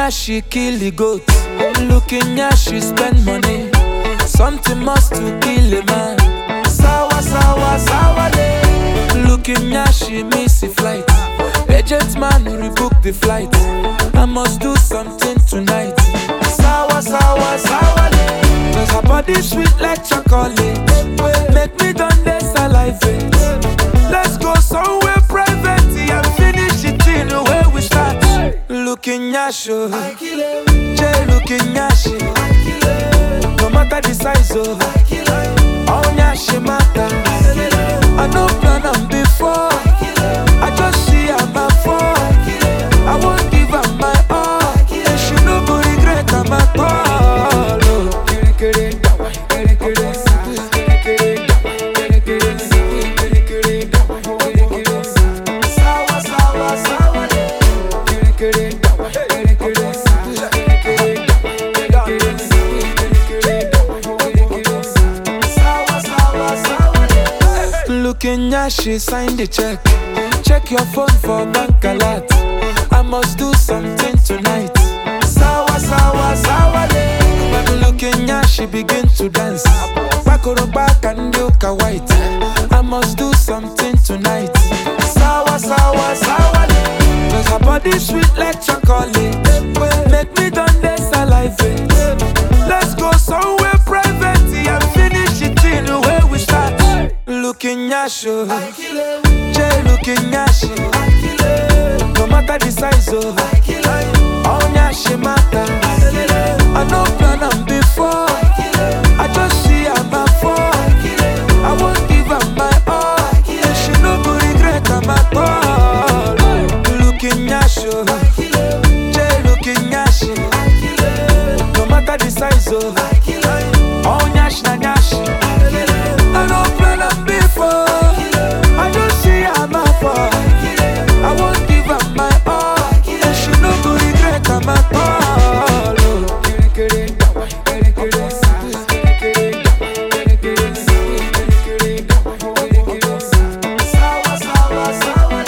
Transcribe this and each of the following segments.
she kill the goat. Looking ya, she spend money. Something must to kill a man. Sawa, sawa, sawa, le. Looking ya, she miss a flight. Agent man rebook the flight. I must do something tonight. Sawa, sawa, sawa, le. Cause her body sweet like chocolate. Make me done this salivate. Let's go somewhere private and finish it in the way we start. Looking ya, show. Jay looking ya, she. No matter the size of all ya, she matter. I no plan on before. I just see her my fall. I won't give her my all. And she no go regret her my call. Sawa, sawa, sawa. Looking ya, she signed the check. Check your phone for bank alert. I must do something tonight. Sawa, sawa, sawa, le. Looking ya, she begin to dance. Back and look white. I must do something tonight. Sawa, sawa, sawa, le. Cause her body sweet like chocolate. Make me done this salivate. Let's go somewhere private and finish it in the way we start. Looking ya, show. Jay looking ya, she. No matter the size of all ya, she matter. I no plan on before. I just see her my fall. I won't give her my all. And she no go regret her my call. Looking ya, show. Jay looking ya, she. No matter the size of all nyash na nyash. I no plan on before. I just see her my fall. I won't give her my all. And she no go regret her my call. Sawa, sawa, sawa.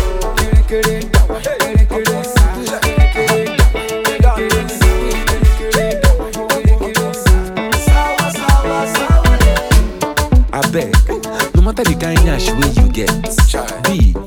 Sawa, sawa, sawa. I beg, no matter the kind of way you get, be